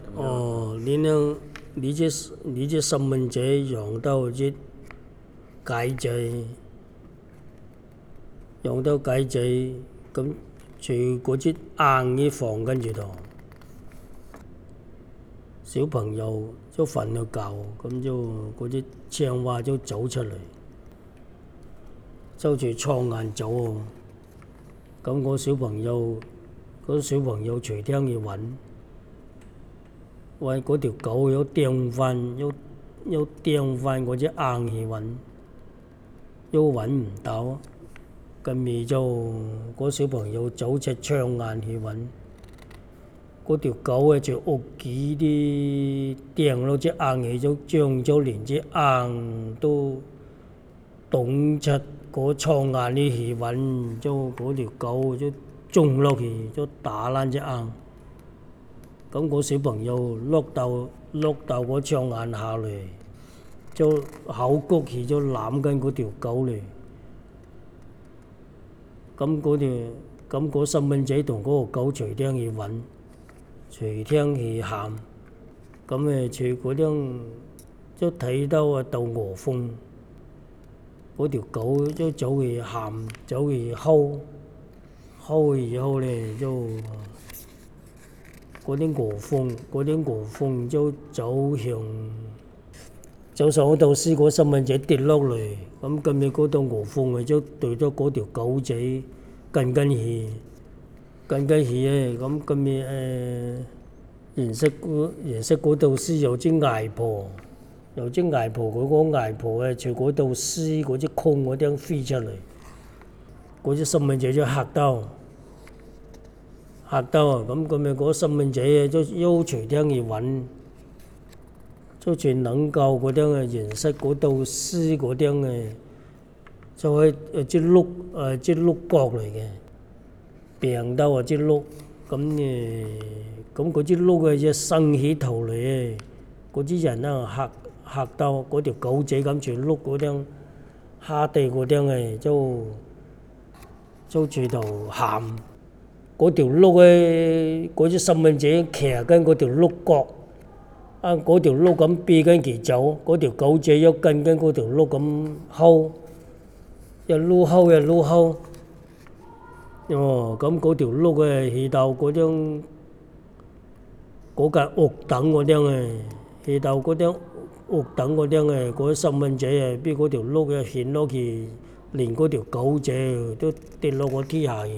咁樣。 哦，你這細蚊仔用到隻戒仔，咁就嗰隻硬嘅放緊住度，小朋友都瞓咗覺，咁就嗰啲青蛙就走出嚟，周住窗眼走喎。咁個小朋友隨聽去揾嗰條狗又掟翻嗰隻硬去揾，又揾唔到，咁咪就個小朋友走出窗眼去揾。嗰條狗就屋企啲掟落隻硬嘢，就將咗連隻硬都捅出個窗眼裏去揾，就嗰條狗就衝落去，就打爛隻硬。咁個小朋友碌到個窗眼下嚟，就口谷起就攬緊嗰條狗嚟。咁個細蚊仔同嗰個狗隨聽去揾，隨聽去喊，咁隨嗰啲都睇到竇鵝風，嗰條狗都走去喊，走去吼以後咧就嗰啲鵝風就走上嗰度試個細蚊仔跌落嚟，咁今日嗰度鵝風就對咗嗰條狗仔跟起咧，咁今日認識嗰度試有隻矮婆，嗰個矮婆隨嗰度試嗰隻空嗰啲飛出嚟，嗰隻細蚊仔就嚇到啊！咁今日嗰個細蚊仔就又隨聽去揾，就隨能夠嗰啲認識嗰度試嗰啲就係隻鹿角嚟嘅，病到啊隻鹿，咁嗰隻鹿就伸起頭嚟，嗰啲人嚇到嗰條狗仔咁住碌嗰啲下地嗰啲就住度喊，嗰條鹿嗰隻細蚊仔騎緊嗰條鹿角，嗰條鹿咁避緊佢走，嗰條狗仔又跟緊嗰條鹿咁吼，一路吼。咁嗰條鹿去到嗰間屋等嗰啲去到嗰啲屋等嗰啲嗰啲細蚊仔俾嗰條鹿掀落去，連嗰條狗仔都跌落個地下去。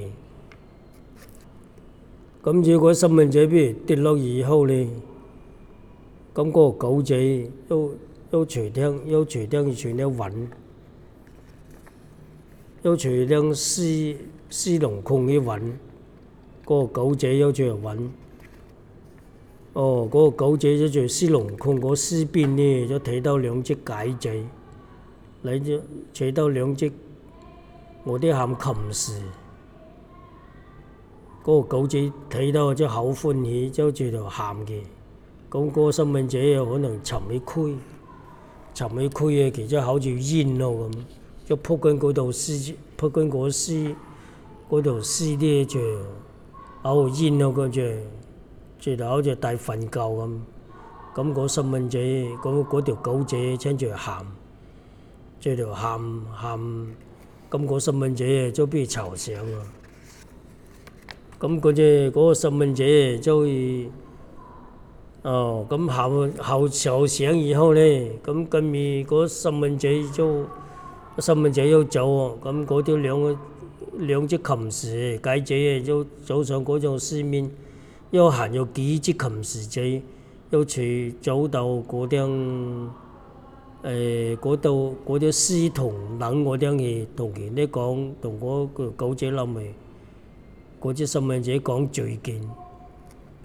咁如果細蚊仔俾跌落以後咧，咁嗰個狗仔都隨聽去隨咧揾，又隨咧獅籠空去揾，嗰個狗仔又出嚟揾。嗰個狗仔就在獅籠空嗰獅邊咧，就睇到兩隻戒仔，嚟咗睇到兩隻我哋喊琴士。嗰個狗仔睇到就好歡喜，就喺度喊嘅。咁嗰個細蚊仔可能沉起虧其實好似煙咯咁，就撲緊嗰度獅嗰條獅咧就好似煙咯嗰隻就好似大瞓覺咁。咁嗰細蚊仔嗰條狗仔親住喊，喺度喊，咁嗰細蚊仔就俾吵醒啊！咁嗰個細蚊仔就咁吵醒以後咧，咁跟住嗰細蚊仔又走喎，咁嗰啲兩隻琴士戒仔就走上嗰種獅面，又行咗幾隻琴士仔，又走到嗰啲獅童等嗰啲嘢，同佢哋講，同嗰個狗仔諗嘅。嗰隻細蚊仔講最勁，